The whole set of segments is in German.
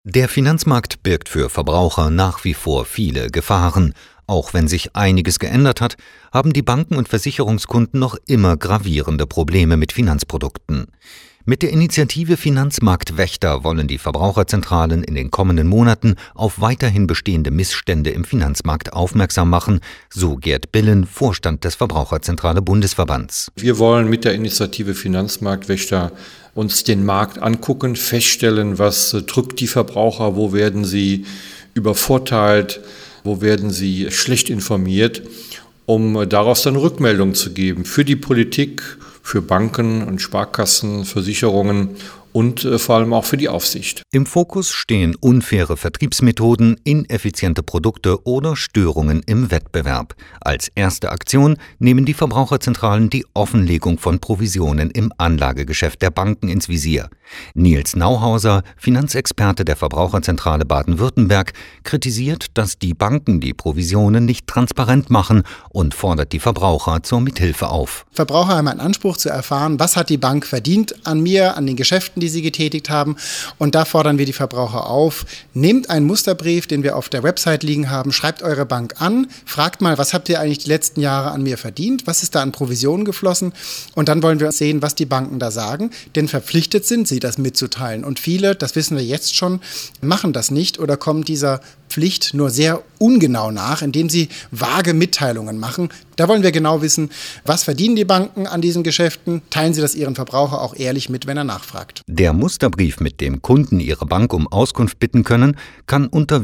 Der Finanzmarkt birgt für Verbraucher nach wie vor viele Gefahren. Auch wenn sich einiges geändert hat, haben die Banken und Versicherungskunden noch immer gravierende Probleme mit Finanzprodukten. Mit der Initiative Finanzmarktwächter wollen die Verbraucherzentralen in den kommenden Monaten auf weiterhin bestehende Missstände im Finanzmarkt aufmerksam machen, so Gerd Billen, Vorstand des Verbraucherzentrale Bundesverbands. Wir wollen mit der Initiative Finanzmarktwächter uns den Markt angucken, feststellen, was drückt die Verbraucher, wo werden sie übervorteilt, wo werden sie schlecht informiert, um daraus dann Rückmeldung zu geben für die Politik, für Banken und Sparkassen, Versicherungen und vor allem auch für die Aufsicht. Im Fokus stehen unfaire Vertriebsmethoden, ineffiziente Produkte oder Störungen im Wettbewerb. Als erste Aktion nehmen die Verbraucherzentralen die Offenlegung von Provisionen im Anlagegeschäft der Banken ins Visier. Nils Nauhauser, Finanzexperte der Verbraucherzentrale Baden-Württemberg, kritisiert, dass die Banken die Provisionen nicht transparent machen und fordert die Verbraucher zur Mithilfe auf. Verbraucher haben einen Anspruch zu erfahren, was hat die Bank verdient an mir, an den Geschäften, die sie getätigt haben. Und da fordern wir die Verbraucher auf, nehmt einen Musterbrief, den wir auf der Website liegen haben, schreibt eure Bank an, fragt mal, was habt ihr eigentlich die letzten Jahre an mir verdient, was ist da an Provisionen geflossen, und dann wollen wir sehen, was die Banken da sagen, denn verpflichtet sind sie, das mitzuteilen. Und viele, das wissen wir jetzt schon, machen das nicht oder kommen dieser Pflicht nur sehr ungenau nach, indem sie vage Mitteilungen machen. Da wollen wir genau wissen, was verdienen die Banken an diesen Geschäften, teilen sie das ihren Verbraucher auch ehrlich mit, wenn er nachfragt. Der Musterbrief, mit dem Kunden ihre Bank um Auskunft bitten können, kann unter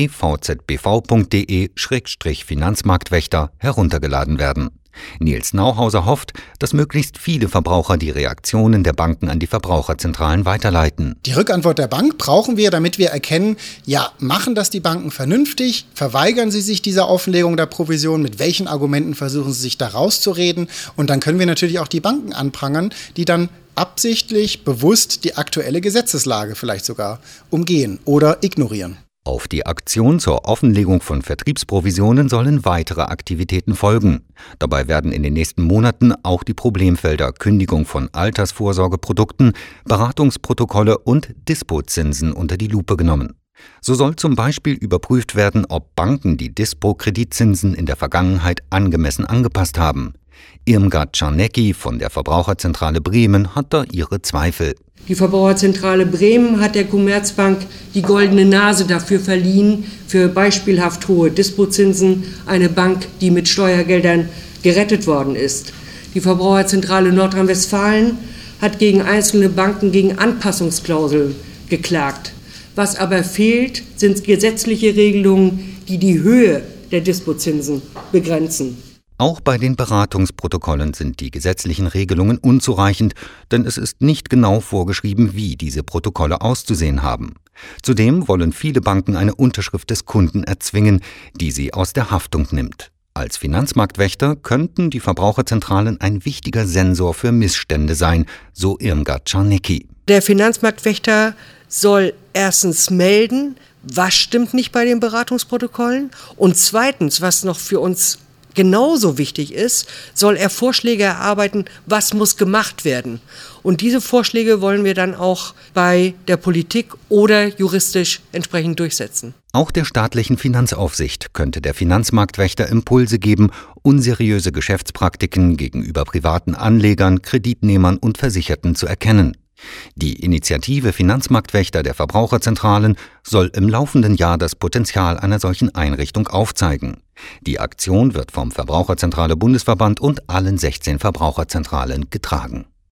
www.vzbv.de/Finanzmarktwächter heruntergeladen werden. Nils Nauhauser hofft, dass möglichst viele Verbraucher die Reaktionen der Banken an die Verbraucherzentralen weiterleiten. Die Rückantwort der Bank brauchen wir, damit wir erkennen, ja, machen das die Banken vernünftig? Verweigern sie sich dieser Offenlegung der Provision? Mit welchen Argumenten versuchen sie sich da rauszureden? Und dann können wir natürlich auch die Banken anprangern, die dann absichtlich, bewusst die aktuelle Gesetzeslage vielleicht sogar umgehen oder ignorieren. Auf die Aktion zur Offenlegung von Vertriebsprovisionen sollen weitere Aktivitäten folgen. Dabei werden in den nächsten Monaten auch die Problemfelder Kündigung von Altersvorsorgeprodukten, Beratungsprotokolle und Dispozinsen unter die Lupe genommen. So soll zum Beispiel überprüft werden, ob Banken die Dispo-Kreditzinsen in der Vergangenheit angemessen angepasst haben. Irmgard Czarnecki von der Verbraucherzentrale Bremen hat da ihre Zweifel. Die Verbraucherzentrale Bremen hat der Commerzbank die goldene Nase dafür verliehen, für beispielhaft hohe Dispozinsen, eine Bank, die mit Steuergeldern gerettet worden ist. Die Verbraucherzentrale Nordrhein-Westfalen hat gegen einzelne Banken gegen Anpassungsklauseln geklagt. Was aber fehlt, sind gesetzliche Regelungen, die die Höhe der Dispozinsen begrenzen. Auch bei den Beratungsprotokollen sind die gesetzlichen Regelungen unzureichend, denn es ist nicht genau vorgeschrieben, wie diese Protokolle auszusehen haben. Zudem wollen viele Banken eine Unterschrift des Kunden erzwingen, die sie aus der Haftung nimmt. Als Finanzmarktwächter könnten die Verbraucherzentralen ein wichtiger Sensor für Missstände sein, so Irmgard Czarnecki. Der Finanzmarktwächter soll erstens melden, was stimmt nicht bei den Beratungsprotokollen, und zweitens, was noch für uns genauso wichtig ist, soll er Vorschläge erarbeiten, was muss gemacht werden. Und diese Vorschläge wollen wir dann auch bei der Politik oder juristisch entsprechend durchsetzen. Auch der staatlichen Finanzaufsicht könnte der Finanzmarktwächter Impulse geben, unseriöse Geschäftspraktiken gegenüber privaten Anlegern, Kreditnehmern und Versicherten zu erkennen. Die Initiative Finanzmarktwächter der Verbraucherzentralen soll im laufenden Jahr das Potenzial einer solchen Einrichtung aufzeigen. Die Aktion wird vom Verbraucherzentrale Bundesverband und allen 16 Verbraucherzentralen getragen.